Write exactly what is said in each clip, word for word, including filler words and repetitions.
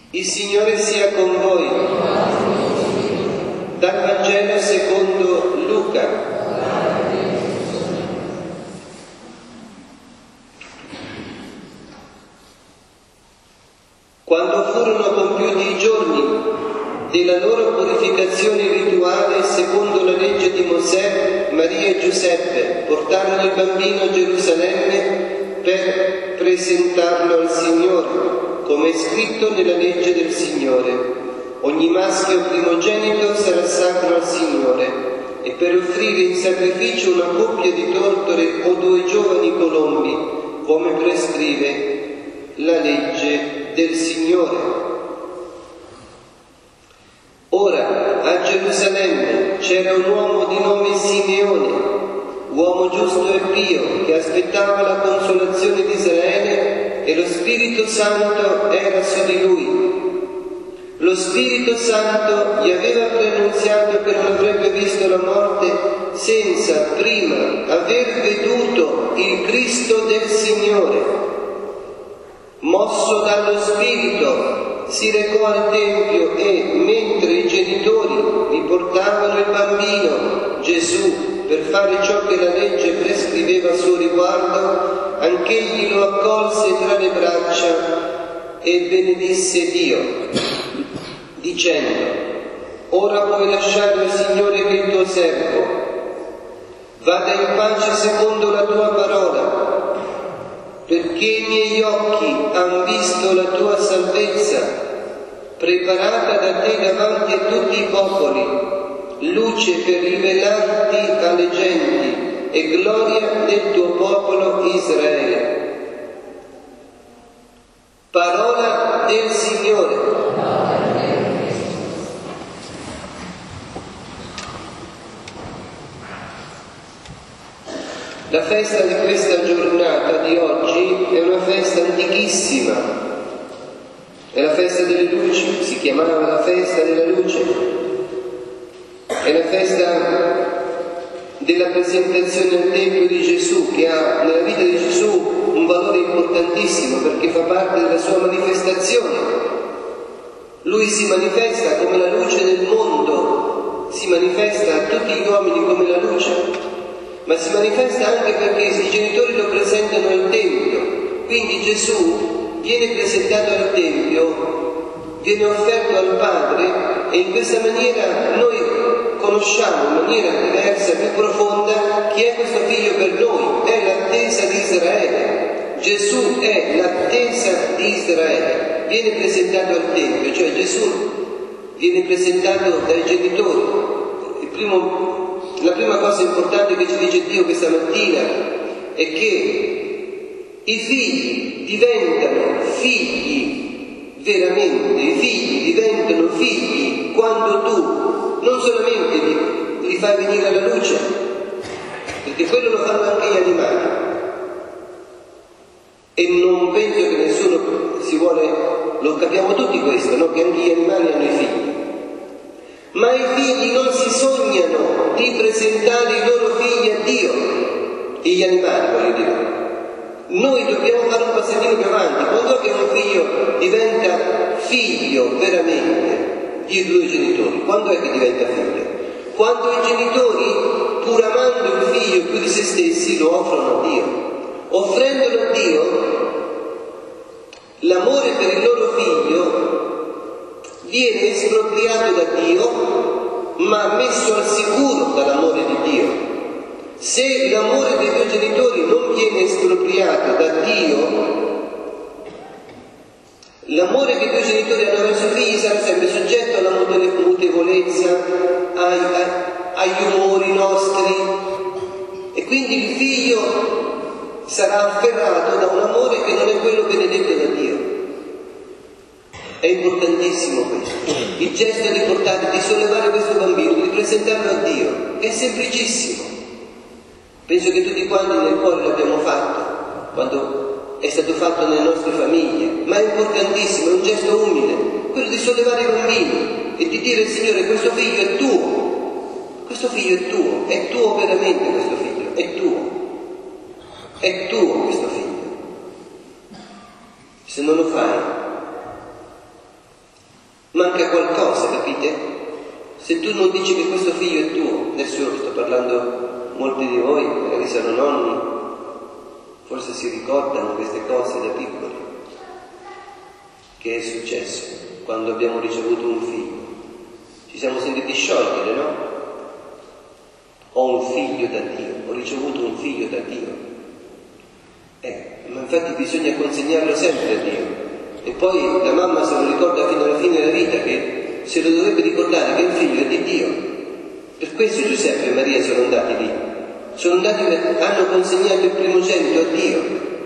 Il Signore sia con voi. Dal Vangelo secondo Luca. Quando furono compiuti i giorni della loro purificazione rituale secondo la legge di Mosè, Maria e Giuseppe portarono il bambino a Gerusalemme per presentarlo al Signore, come è scritto nella legge del Signore. Ogni maschio primogenito sarà sacro al Signore, e per offrire in sacrificio una coppia di tortore o due giovani colombi, come prescrive la legge del Signore. Ora a Gerusalemme c'era un uomo di nome Simeone, uomo giusto e pio, che aspettava la consolazione di Israele, e lo Spirito Santo era su di lui. Lo Spirito Santo gli aveva preannunziato che non avrebbe visto la morte senza prima aver veduto il Cristo del Signore. Mosso dallo Spirito si recò al Tempio e, mentre i genitori gli portavano il bambino, Gesù, per fare ciò che la legge prescriveva a suo riguardo, anch'egli lo accolse tra le braccia e benedisse Dio, dicendo: ora puoi lasciare al Signore che il tuo servo vada in pace secondo la tua parola, perché i miei occhi han visto la tua salvezza, preparata da te davanti a tutti i popoli, luce per rivelarti alle genti e gloria del tuo popolo Israele. Parola del Signore. La festa di questa giornata di oggi è una festa antichissima, è la festa delle luci, si chiamava la festa della luce, è la festa della presentazione al Tempio di Gesù, che ha nella vita di Gesù un valore importantissimo perché fa parte della sua manifestazione. Lui si manifesta come la luce del mondo, si manifesta a tutti gli uomini come la luce, ma si manifesta anche perché i genitori lo presentano al Tempio. Quindi Gesù viene presentato al Tempio, viene offerto al Padre, e in questa maniera noi conosciamo in maniera diversa, più profonda, chi è questo figlio per noi. È l'attesa di Israele. Gesù è l'attesa di Israele. Viene presentato al Tempio, cioè Gesù viene presentato dai genitori. Il primo, la prima cosa importante che ci dice Dio questa mattina è che i figli diventano figli veramente, i figli diventano figli quando tu non solamente li, li fai venire alla luce, perché quello lo fanno anche gli animali, e non penso che nessuno si vuole, lo capiamo tutti questo, no? Che anche gli animali hanno i figli, ma i figli non si sognano di presentare i loro figli a Dio, e gli animali, voglio dire. Noi dobbiamo fare un passettino più avanti. Quando è che un figlio diventa figlio veramente di due genitori? Quando è che diventa figlio? Quando i genitori, pur amando il figlio più di se stessi, lo offrono a Dio. Offrendolo a Dio, l'amore per il loro figlio viene espropriato da Dio, ma messo al sicuro dall'amore di Dio. Se l'amore dei due genitori non viene espropriato da Dio, l'amore che i due genitori hanno verso i figli sarà sempre soggetto alla mutevolezza, ai, ai, agli umori nostri, e quindi il figlio sarà afferrato da un amore che non è quello benedetto da Dio. È importantissimo questo, il gesto di portare, di sollevare questo bambino, di presentarlo a Dio, è semplicissimo. Penso che tutti quanti nel cuore l'abbiamo fatto, quando è stato fatto nelle nostre famiglie, ma è importantissimo, è un gesto umile, quello di sollevare i bambini e di dire: Signore, questo figlio è tuo, questo figlio è tuo, è tuo veramente questo figlio, è tuo, è tuo questo figlio. Se non lo fai, Se tu non dici che questo figlio è tuo, adesso sto parlando, molti di voi, magari sono nonni, forse si ricordano queste cose da piccoli, che è successo quando abbiamo ricevuto un figlio. Ci siamo sentiti sciogliere, no? Ho un figlio da Dio, ho ricevuto un figlio da Dio. Eh, ma infatti bisogna consegnarlo sempre a Dio. E poi la mamma se lo ricorda fino alla fine della vita, che se lo dovrebbe ricordare che il figlio è di Dio. Per questo Giuseppe e Maria sono andati lì. Sono andati, hanno consegnato il primogenito a Dio.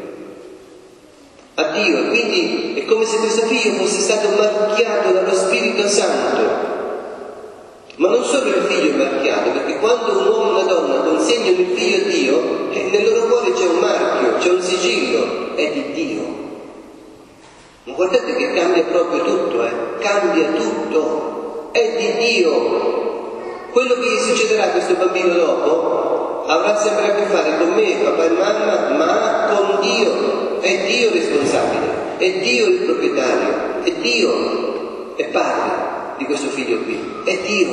A Dio. E quindi è come se questo figlio fosse stato marchiato dallo Spirito Santo. Ma non solo il figlio è marchiato, perché quando un uomo e una donna consegnano il figlio a Dio, eh, nel loro cuore c'è un marchio, c'è un sigillo, è di Dio. Ma guardate che cambia proprio tutto, eh? Cambia tutto, è di Dio. Quello che gli succederà a questo bambino dopo avrà sempre a che fare con me, papà e mamma, ma con Dio. È Dio responsabile, è Dio il proprietario, è Dio è padre di questo figlio qui, è Dio.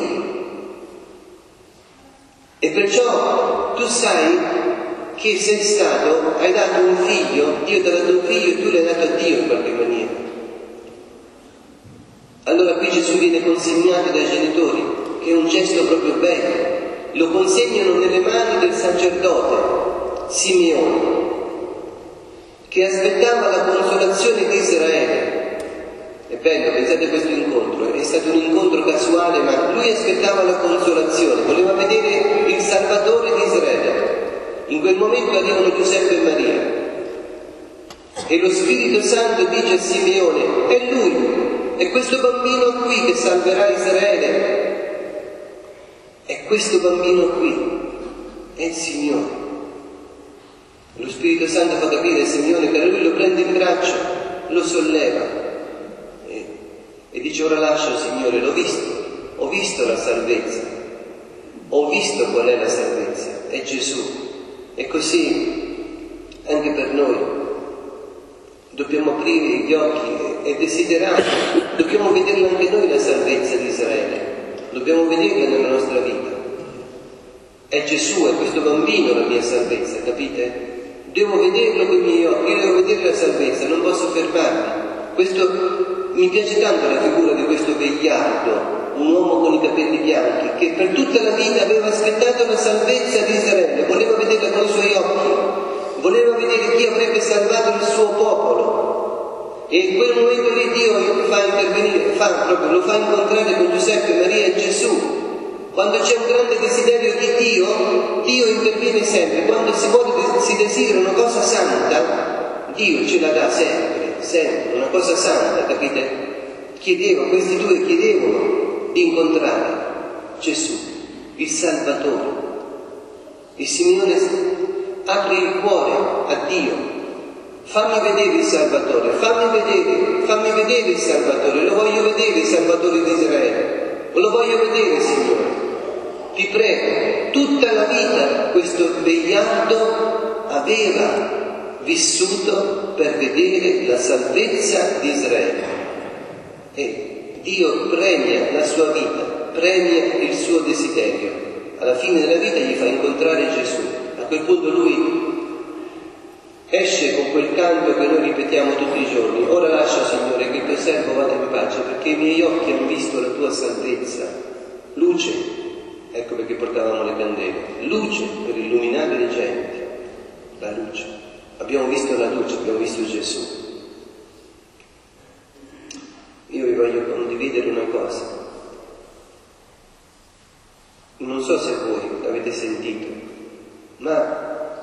E perciò tu sai che sei stato, hai dato un figlio, Dio ti ha dato un figlio e tu l'hai dato a Dio in qualche maniera. Allora qui Gesù viene consegnato dai genitori, che è un gesto proprio bello. Lo consegnano nelle mani del sacerdote Simeone, che aspettava la consolazione di Israele. È bello, pensate a questo incontro, è stato un incontro casuale, ma lui aspettava la consolazione, voleva vedere il Salvatore di Israele. In quel momento arrivano Giuseppe e Maria e lo Spirito Santo dice a Simeone: è lui, è questo bambino qui che salverà Israele, è questo bambino qui, è il Signore. Lo Spirito Santo fa capire a Simeone che lui lo prende in braccio, lo solleva e, e dice: ora lascio, Signore, l'ho visto, ho visto la salvezza, ho visto qual è la salvezza, è Gesù. E così anche per noi dobbiamo aprire gli occhi e desiderare, dobbiamo vederla anche noi la salvezza di Israele, dobbiamo vederla nella nostra vita. È Gesù, è questo bambino la mia salvezza, capite? Devo vederlo con i miei occhi, io devo vedere la salvezza, non posso fermarmi. Questo, mi piace tanto la figura di questo vegliardo, un uomo con i capelli bianchi, che per tutta la vita aveva aspettato la salvezza di Israele, voleva vederla con i suoi occhi, voleva vedere chi avrebbe salvato il suo popolo. E in quel momento lì Dio lo fa intervenire, fa, proprio, lo fa incontrare con Giuseppe, Maria e Gesù. Quando c'è un grande desiderio di Dio, Dio interviene sempre. Quando si vuole, si desidera una cosa santa, Dio ce la dà sempre, sempre, una cosa santa, capite? Chiedeva, questi due chiedevano di incontrare Gesù, il Salvatore. Il Signore apre il cuore a Dio: fammi vedere il Salvatore, fammi vedere, fammi vedere il Salvatore, lo voglio vedere il Salvatore di Israele, lo voglio vedere, Signore, ti prego. Tutta la vita questo vegliardo aveva vissuto per vedere la salvezza di Israele. E Dio premia la sua vita, premia il suo desiderio. Alla fine della vita gli fa incontrare Gesù. A quel punto lui esce con quel canto che noi ripetiamo tutti i giorni: ora lascia, Signore, che il tuo servo vada in pace, perché i miei occhi hanno visto la tua salvezza. Luce, ecco perché portavamo le candele, luce per illuminare le genti, la luce. Abbiamo visto la luce, abbiamo visto Gesù. Io vi voglio condividere una cosa. Non so se voi l'avete sentito, ma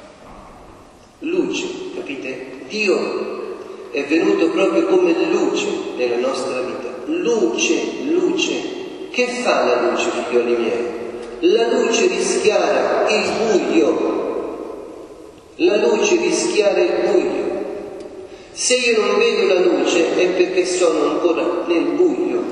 luce, capite? Dio è venuto proprio come luce nella nostra vita. Luce, luce. Che fa la luce, figlioli miei? La luce rischiara il buio. La luce rischiara il buio. Se io non vedo la luce è perché sono ancora nel buio.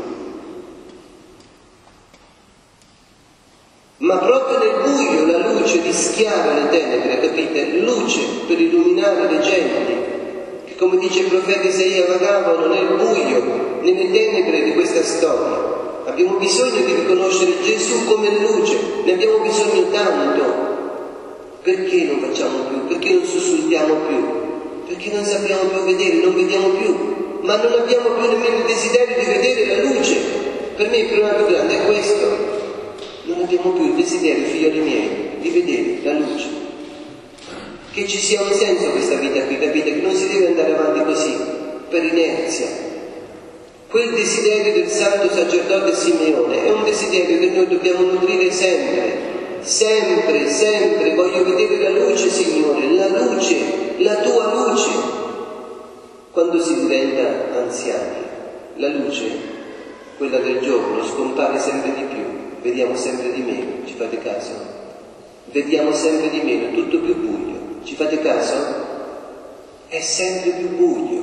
Ma proprio nel buio la luce rischiava le tenebre, capite? Luce per illuminare le genti, che come dice il profeta Isaia vagavano nel buio, nelle tenebre di questa storia. Abbiamo bisogno di riconoscere Gesù come luce, ne abbiamo bisogno tanto. Perché non facciamo più? Perché non sussultiamo più? Perché non sappiamo più vedere, non vediamo più, ma non abbiamo più nemmeno il desiderio di vedere la luce. Per me il problema più grande è questo: non abbiamo più il desiderio, figlioli miei, di vedere la luce. Che ci sia un senso questa vita qui, capite? Che non si deve andare avanti così, per inerzia. Quel desiderio del santo sacerdote Simeone è un desiderio che noi dobbiamo nutrire sempre. Sempre, sempre voglio vedere la luce, Signore, la luce, la tua luce. Quando si diventa anziani, la luce, quella del giorno, scompare sempre di più, vediamo sempre di meno, ci fate caso? Vediamo sempre di meno, tutto più buio, ci fate caso? È sempre più buio,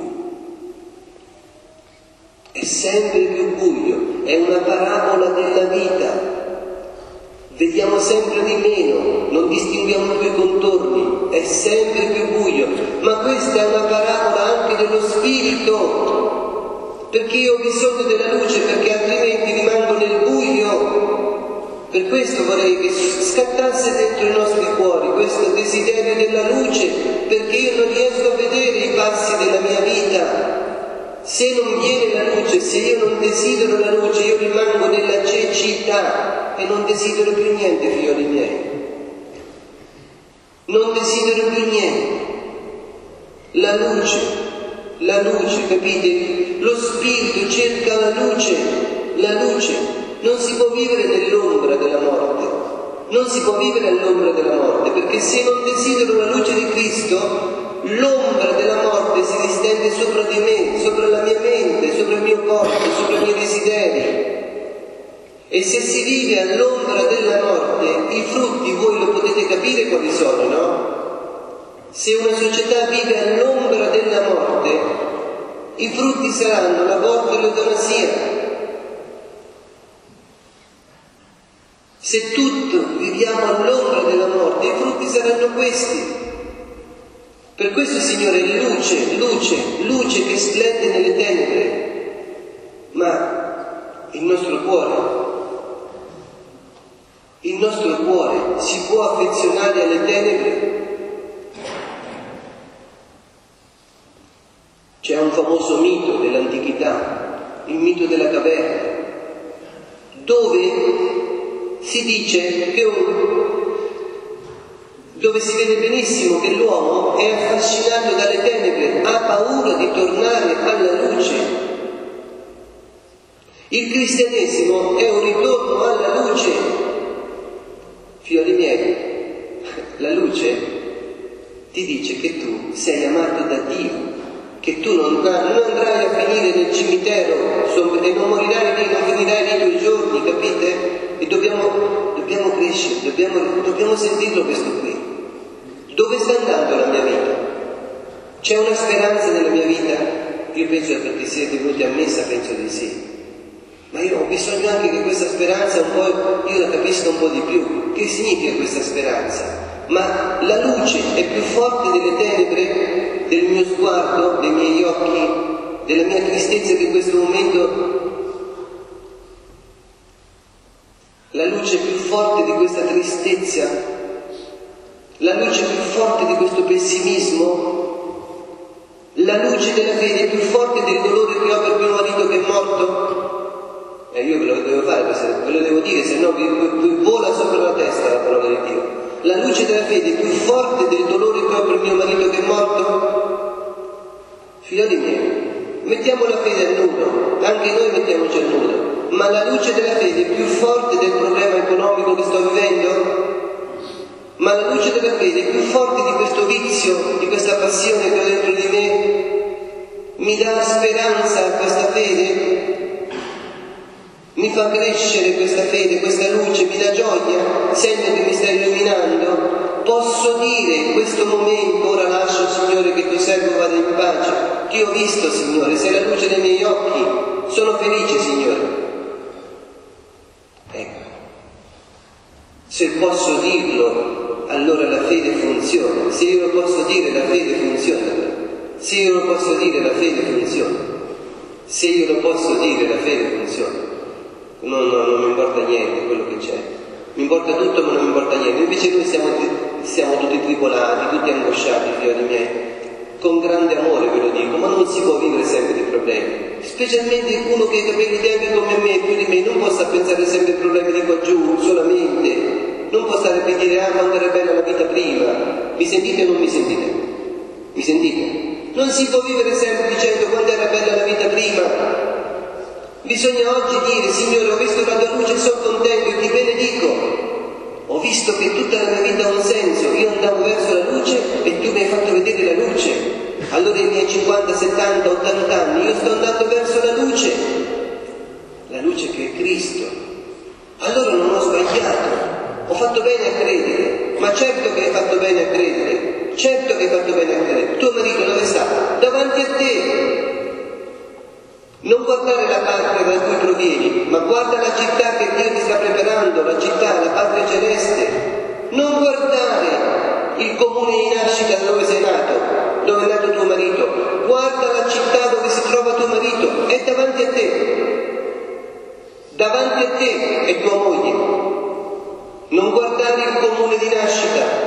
è sempre più buio, è una parabola della vita. Vediamo sempre di meno, non distinguiamo più i contorni, è sempre più buio. Ma questa è una parabola anche dello spirito, perché io ho bisogno della luce, perché altrimenti rimango nel buio. Per questo vorrei che scattasse dentro i nostri cuori questo desiderio della luce, perché io non riesco a vedere i passi della mia vita. Se non viene la luce, se io non desidero la luce, io rimango nella cecità e non desidero più niente, figlioli miei. Non desidero più niente. La luce, la luce, capite? Lo spirito cerca la luce, la luce. Non si può vivere nell'ombra della morte. Non si può vivere all'ombra della morte, perché se non desidero la luce di Cristo, l'ombra della morte si distende sopra di me, sopra la mia mente, sopra il mio corpo, sopra i miei desideri. E se si vive all'ombra della morte, i frutti voi lo potete capire quali sono, no? Se una società vive all'ombra della morte, i frutti saranno l'aborto e l'eutanasia. Se tutto viviamo all'ombra della morte, i frutti saranno questi. Per questo, Signore, luce, luce, luce che splende nelle tenebre. Ma il nostro cuore, il nostro cuore si può affezionare alle tenebre? C'è un famoso mito dell'antichità, il mito della caverna, dove si dice che un, dove si vede benissimo che l'uomo è affascinato dalle tenebre, ha paura di tornare alla luce. Il cristianesimo è un ritorno alla luce. Figlioli miei, la luce ti dice che tu sei amato da Dio, che tu non, non andrai a finire nel cimitero e non morirai lì, non finirai lì i tuoi giorni, capite? E dobbiamo, dobbiamo crescere, dobbiamo, dobbiamo sentirlo questo qui. Dove sta andando la mia vita? C'è una speranza nella mia vita? Io penso che perché siete venuti a messa, penso di sì. Ma io ho bisogno anche che questa speranza un po', io la capisca un po' di più. Che significa questa speranza? Ma la luce è più forte delle tenebre, del mio sguardo, dei miei occhi, della mia tristezza che in questo momento. La luce più forte di questa tristezza, la luce più forte di questo pessimismo, la luce della fede più forte del dolore che ho per mio marito che è morto. E io ve lo devo fare, ve lo devo dire, se no vi, vi vola sopra la testa la parola di Dio. La luce della fede più forte del dolore che ho per mio marito che è morto. Figlioli miei, mettiamo la fede a nudo, anche noi mettiamoci a nudo. Ma la luce della fede è più forte del problema economico che sto vivendo? Ma la luce della fede è più forte di questo vizio, di questa passione che ho dentro di me? Mi dà speranza questa fede? Mi fa crescere questa fede, questa luce, mi dà gioia? Sento che mi sta illuminando? Posso dire in questo momento, ora lascio, Signore, che tuo servo vada in pace. Ti ho visto, Signore, sei la luce dei miei occhi. Sono felice, Signore. Ecco, se posso dirlo, allora la fede funziona. Se io lo posso dire, la fede funziona. Se io lo posso dire, la fede funziona. Se io lo posso dire, la fede funziona. non, non, non mi importa niente quello che c'è, mi importa tutto ma non mi importa niente. Invece noi siamo, siamo tutti tribolati, tutti angosciati, figlioli miei, con grande amore ve lo dico, ma non si può vivere sempre di problemi, specialmente uno che ha i capelli bianchi come me, più di me, non può stare a pensare sempre ai problemi di qua giù solamente, non può stare a dire ah quanto era bella la vita prima. Mi sentite o non mi sentite? Mi sentite? Non si può vivere sempre dicendo quanto era bella la vita prima. Bisogna oggi dire: Signore, ho visto la tua luce e sono contento e ti benedico. Ho visto che tutta la mia vita ha un senso, io andavo verso la luce e tu mi hai fatto vedere la luce. Allora i miei cinquanta, settanta, ottanta anni io sto andando verso la luce, la luce che è Cristo. Allora non ho sbagliato, ho fatto bene a credere, ma certo che hai fatto bene a credere, certo che hai fatto bene a credere. Tuo marito dove sta? Davanti a te. Non guardare la patria da cui provieni, ma guarda la città che Dio ti sta preparando, la città, la patria celeste. Non guardare il comune di nascita dove sei nato, dove è nato tuo marito. Guarda la città dove si trova tuo marito, è davanti a te. Davanti a te è tua moglie. Non guardare il comune di nascita.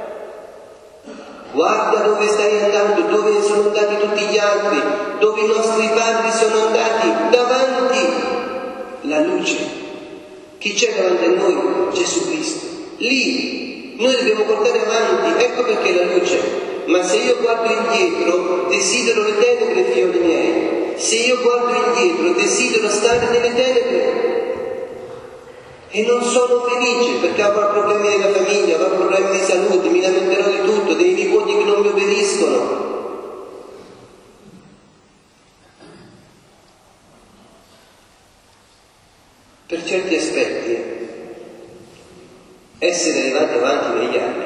Guarda dove stai andando, dove sono andati tutti gli altri, dove i nostri padri sono andati, davanti la luce. Chi c'è davanti a noi? Gesù Cristo. Lì noi dobbiamo portare avanti, ecco perché la luce. Ma se io guardo indietro, desidero le tenebre, figlioli miei. Se io guardo indietro, desidero stare nelle tenebre. E non sono felice perché avrò problemi nella famiglia, avrò problemi di salute, mi lamenterò di tutto, dei nipoti che non mi obbediscono. Per certi aspetti, essere arrivati avanti negli anni,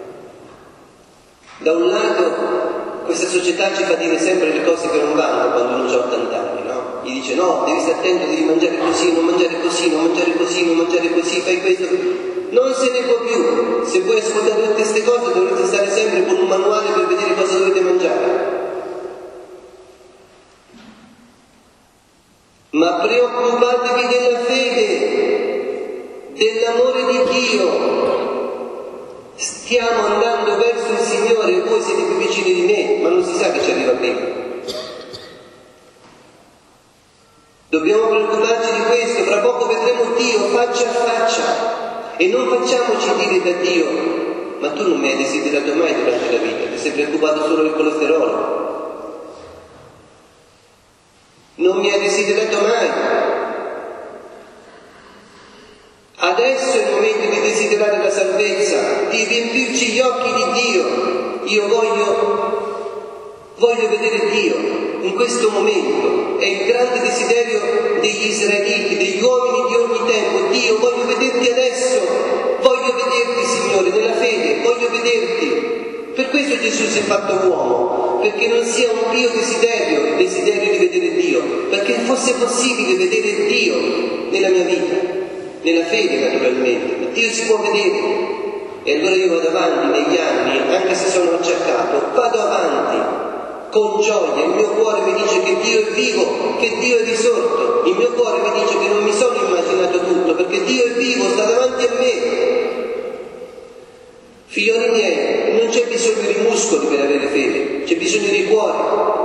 da un lato questa società ci fa dire sempre le cose che non vanno quando uno ha ottanta anni, no? Gli dice no, devi stare attento, devi mangiare così, non mangiare così, non mangiare così, non mangiare così, fai questo. Non se ne può più. Se vuoi ascoltare tutte queste cose dovrete stare sempre con un manuale per vedere cosa dovete mangiare. Ma preoccupatevi della fede, dell'amore di Dio. Stiamo andando verso il Signore e voi siete più vicini di me, ma non si sa che ci arriva prima. Dobbiamo preoccuparci di questo, fra poco vedremo Dio faccia a faccia e non facciamoci dire da Dio: ma tu non mi hai desiderato mai durante la vita, ti sei preoccupato solo del colesterolo, non mi hai desiderato mai. Adesso è il momento di desiderare la salvezza, di riempirci gli occhi di Dio. Io voglio, voglio vedere Dio in questo momento. È il grande desiderio degli israeliti, degli uomini di ogni tempo. Dio, voglio vederti adesso, voglio vederti, Signore, nella fede, voglio vederti. Per questo Gesù si è fatto uomo, perché non sia un pio desiderio, il desiderio di vedere Dio, perché fosse possibile vedere Dio nella mia vita. Nella fede naturalmente, Dio si può vedere. E allora io vado avanti negli anni, anche se sono acciaccato, vado avanti con gioia. Il mio cuore mi dice che Dio è vivo, che Dio è risorto. Il mio cuore mi dice che non mi sono immaginato tutto, perché Dio è vivo, sta davanti a me. Figlioli miei, non c'è bisogno di muscoli per avere fede, c'è bisogno di cuore.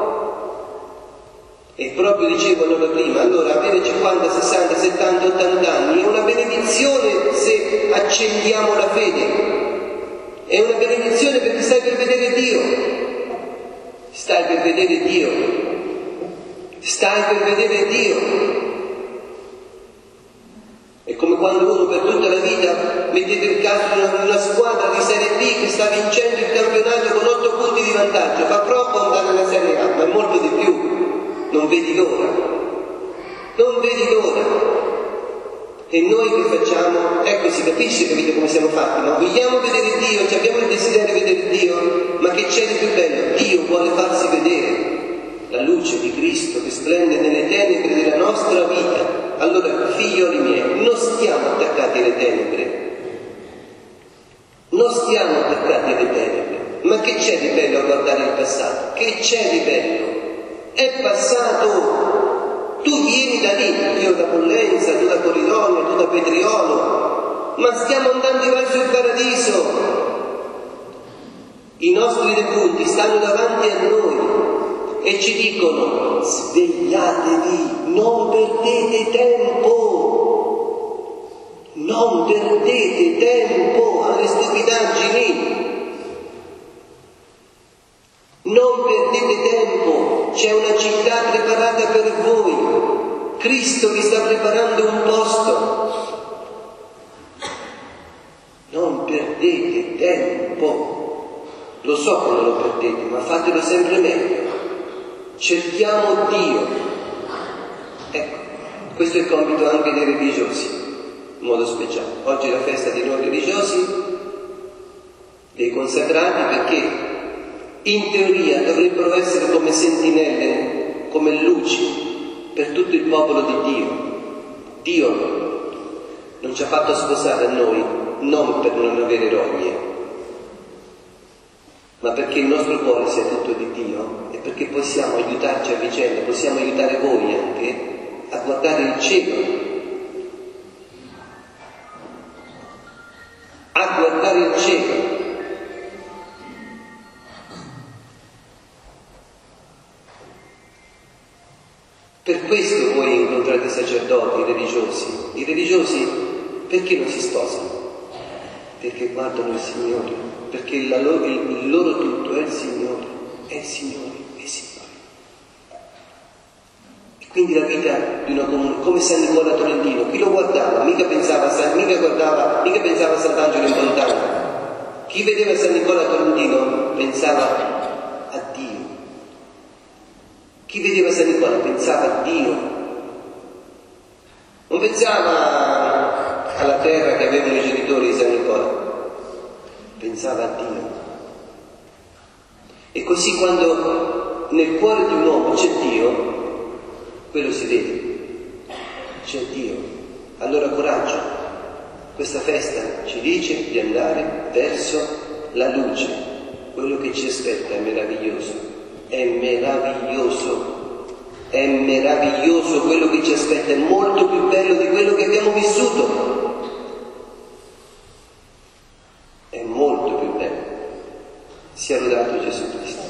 E proprio dicevo allora prima, allora avere cinquanta, sessanta, settanta, ottanta anni è una benedizione se accendiamo la fede, è una benedizione perché stai per vedere Dio, stai per vedere Dio, stai per vedere Dio. È come quando uno per tutta la vita, mettete il caso di una, una squadra di Serie B che sta vincendo il campionato con otto punti di vantaggio, fa troppo andare nella Serie A, ma molto di più. Non vedi l'ora, non vedi l'ora. E noi che facciamo? Ecco, si capisce, capite come siamo fatti, no? Vogliamo vedere Dio, abbiamo il desiderio di vedere Dio, ma che c'è di più bello? Dio vuole farsi vedere, la luce di Cristo che splende nelle tenebre della nostra vita. Allora, figlioli miei, non stiamo attaccati alle tenebre, non stiamo attaccati alle tenebre, ma che c'è di bello a guardare il passato? Che c'è di bello? È passato, Tu vieni da lì, io da Pollenza, tu da Polidonia, tu da Petriolo, ma stiamo andando verso il paradiso. I nostri defunti stanno davanti a noi e ci dicono: svegliatevi, non perdete tempo, non perdete tempo alle stupidaggini. Non perdete tempo, c'è una città preparata per voi, Cristo vi sta preparando un posto. Non perdete tempo, lo so che non lo perdete, ma fatelo sempre meglio. Cerchiamo Dio. Ecco, questo è il compito anche dei religiosi, in modo speciale. Oggi è la festa di noi religiosi, dei consacrati, perché in teoria dovrebbero essere come sentinelle, come luci per tutto il popolo di Dio. Dio non ci ha fatto sposare a noi non per non avere rogne, ma perché il nostro cuore sia tutto di Dio e perché possiamo aiutarci a vicenda, possiamo aiutare voi anche a guardare il cielo, a guardare il cielo. Per questo voi incontrate i sacerdoti, i religiosi. I religiosi perché non si sposano? Perché guardano il Signore, perché la loro, il, il loro tutto è il Signore, è il Signore, è il Signore. E quindi la vita di una comunità, come San Nicola Tolentino, chi lo guardava? Mica pensava, mica guardava, mica pensava a Sant'Angelo in Montagna. Chi vedeva San Nicola Tolentino pensava a Dio. Chi vedeva San Nicola pensava a Dio, non pensava alla terra che avevano i genitori di San Nicola, pensava a Dio. E così quando nel cuore di un uomo c'è Dio, quello si vede, c'è Dio. Allora coraggio, questa festa ci dice di andare verso la luce, quello che ci aspetta è meraviglioso. È meraviglioso, è meraviglioso quello che ci aspetta, è molto più bello di quello che abbiamo vissuto. È molto più bello. Sia lodato Gesù Cristo.